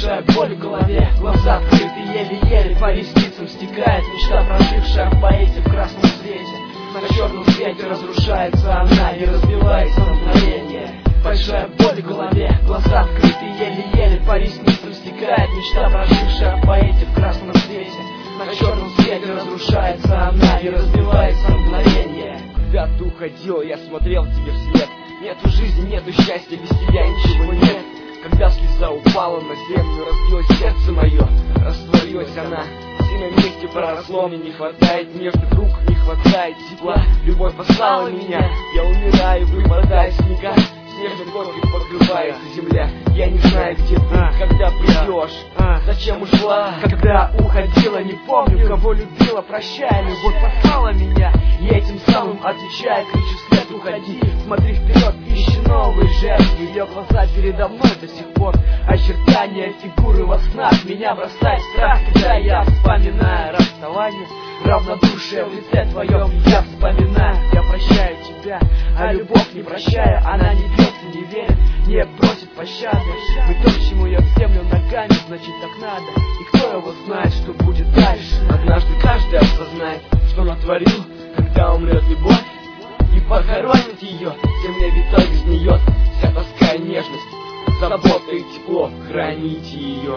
Большая боль в голове, глаза открыты еле-еле, по ресницам стекает мечта, прожившая в поэте в красном свете. На черном свете разрушается она и разбивается на мгновение. Большая боль в голове, глаза открыты еле-еле, по ресницам стекает мечта, прожившая в поэте в красном свете. На черном свете разрушается она и разбивается на мгновение. Когда ты уходил, я смотрел тебе вслед. Нету жизни, нету счастья, без тебя ничего нет. Когда слеза упала на землю, разбилось сердце мое, растворилась она. И на месте проросло, мне не хватает нежных рук, не хватает тепла. Любовь послала меня, я умираю, выпадая снега. Снежной горкой покрывается земля. Я не знаю, где ты, когда придешь, зачем ушла. Когда уходила, не помню, кого любила, прощай, любовь послала меня. И этим самым отвечая, кричу вслед, уходи. Смотри вперед, ищи новые жертвы. Ее глаза передо мной до сих пор, очертания фигуры во снах. Меня бросает страх, когда я вспоминаю расставание. Равнодушие в лице твоем я вспоминаю. Я прощаю тебя, а любовь не прощая, она не бьется, не верит, не просит пощады. Мы топчем ее в землю ногами, значит так надо. И кто его знает, что будет дальше? Однажды каждый осознает, что натворил, когда умрет любовь, и похоронит ее. В земле витой гниет вся тоска и нежность, забота и тепло, храните ее.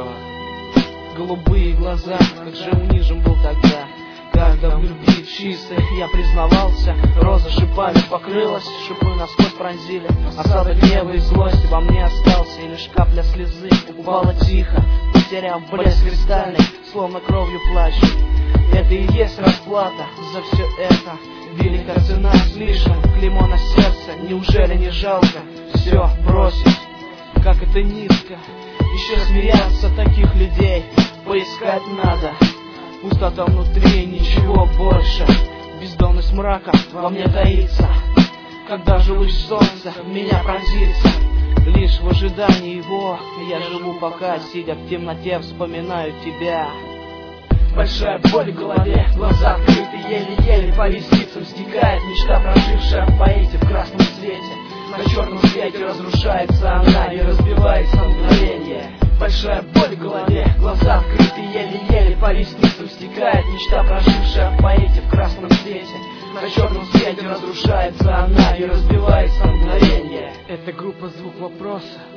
Голубые глаза, как же унижен был тогда, когда в любви чистой я признавался. Роза шипами покрылась, шипы насквозь пронзили. Осадок гнева и злости во мне остался, и лишь капля слезы упала тихо, потеряв блеск кристальный, словно кровью плачет. Это и есть расплата за все это. Велика цена слишком, клеймо на сердце. Неужели не жалко все бросить? Как это низко, еще смеяться таких людей поискать надо. Пустота внутри, ничего больше. Бездонность мрака во мне таится. Когда же луч солнца меня пронзится, лишь в ожидании его я живу пока, сидя в темноте, вспоминаю тебя. Большая боль в голове, глаза открыты еле-еле, по ресницам стекает мечта, прожившая в поэте в красном свете. На черном свете разрушается она и разбивается на мгновение. Большая боль в голове, глаза открыты еле-еле, по ресницам стекает мечта, прожившая в поэте в красном свете. На черном свете разрушается она и разбивается на мгновение. Это группа «Звук вопроса».